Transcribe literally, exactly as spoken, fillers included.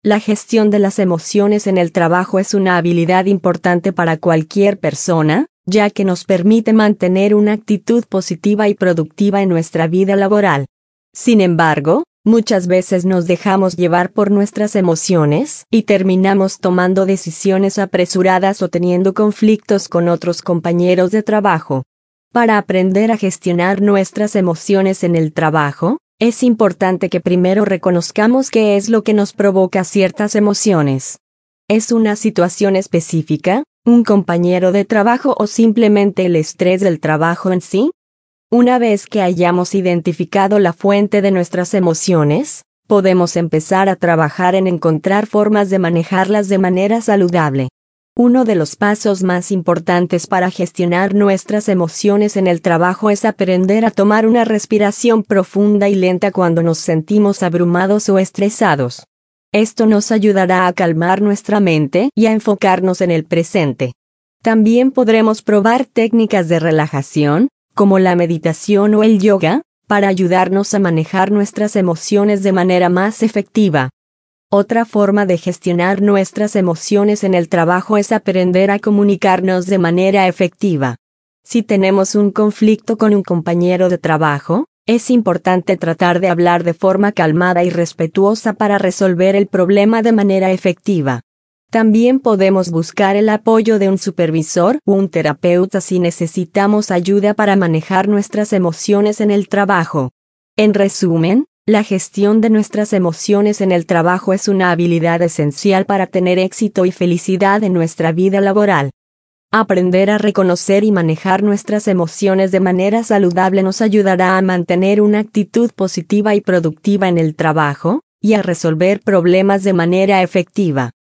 La gestión de las emociones en el trabajo es una habilidad importante para cualquier persona, ya que nos permite mantener una actitud positiva y productiva en nuestra vida laboral. Sin embargo, muchas veces nos dejamos llevar por nuestras emociones y terminamos tomando decisiones apresuradas o teniendo conflictos con otros compañeros de trabajo. Para aprender a gestionar nuestras emociones en el trabajo, es importante que primero reconozcamos qué es lo que nos provoca ciertas emociones. ¿Es una situación específica, un compañero de trabajo o simplemente el estrés del trabajo en sí? Una vez que hayamos identificado la fuente de nuestras emociones, podemos empezar a trabajar en encontrar formas de manejarlas de manera saludable. Uno de los pasos más importantes para gestionar nuestras emociones en el trabajo es aprender a tomar una respiración profunda y lenta cuando nos sentimos abrumados o estresados. Esto nos ayudará a calmar nuestra mente y a enfocarnos en el presente. También podremos probar técnicas de relajación, como la meditación o el yoga, para ayudarnos a manejar nuestras emociones de manera más efectiva. Otra forma de gestionar nuestras emociones en el trabajo es aprender a comunicarnos de manera efectiva. Si tenemos un conflicto con un compañero de trabajo, es importante tratar de hablar de forma calmada y respetuosa para resolver el problema de manera efectiva. También podemos buscar el apoyo de un supervisor o un terapeuta si necesitamos ayuda para manejar nuestras emociones en el trabajo. En resumen, la gestión de nuestras emociones en el trabajo es una habilidad esencial para tener éxito y felicidad en nuestra vida laboral. Aprender a reconocer y manejar nuestras emociones de manera saludable nos ayudará a mantener una actitud positiva y productiva en el trabajo, y a resolver problemas de manera efectiva.